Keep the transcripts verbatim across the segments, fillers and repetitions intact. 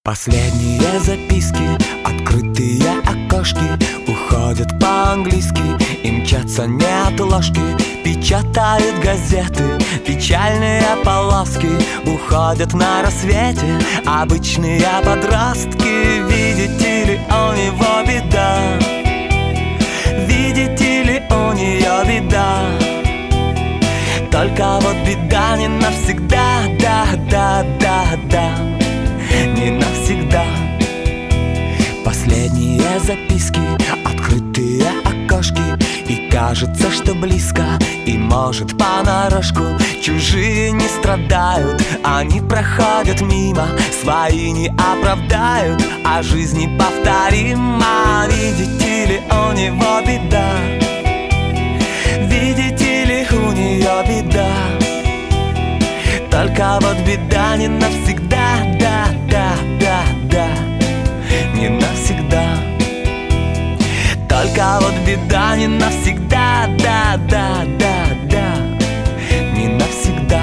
Последние записки, открытые окошки уходят по-английски и мчатся неотложки. Печатают газеты, печальные полоски уходят на рассвете. Обычные подростки, видите ли, у него беда. Видите ли, у нее беда. Только вот беда не навсегда, да, да, да, да, не навсегда. Последние записки, открытые окошки, и кажется, что близко, и может понарошку. Чужие не страдают, они проходят мимо, свои не оправдают, а жизнь неповторима. Видите ли, у него беда. Видите ли, у нее беда. Только вот беда не навсегда, да, да, да, да, не навсегда. Только вот беда не навсегда, да, да, да, да, не навсегда.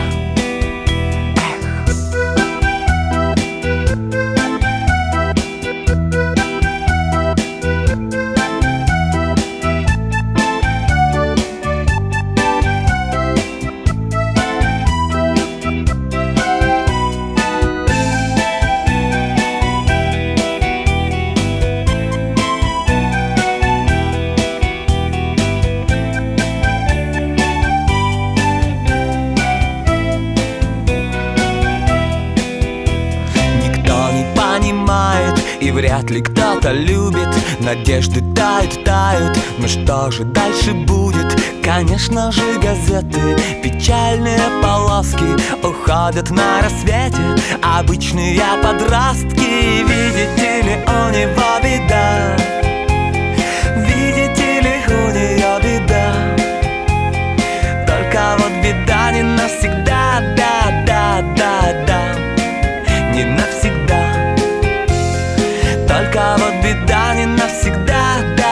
И вряд ли кто-то любит, надежды тают, тают. Но что же дальше будет? Конечно же газеты, печальные полоски уходят на рассвете. Обычные подростки, видите ли, у него беда. Видите ли, у нее беда. Только вот беда не навсегда, да, да, да, да, не навсегда. Только вот беда не навсегда, да.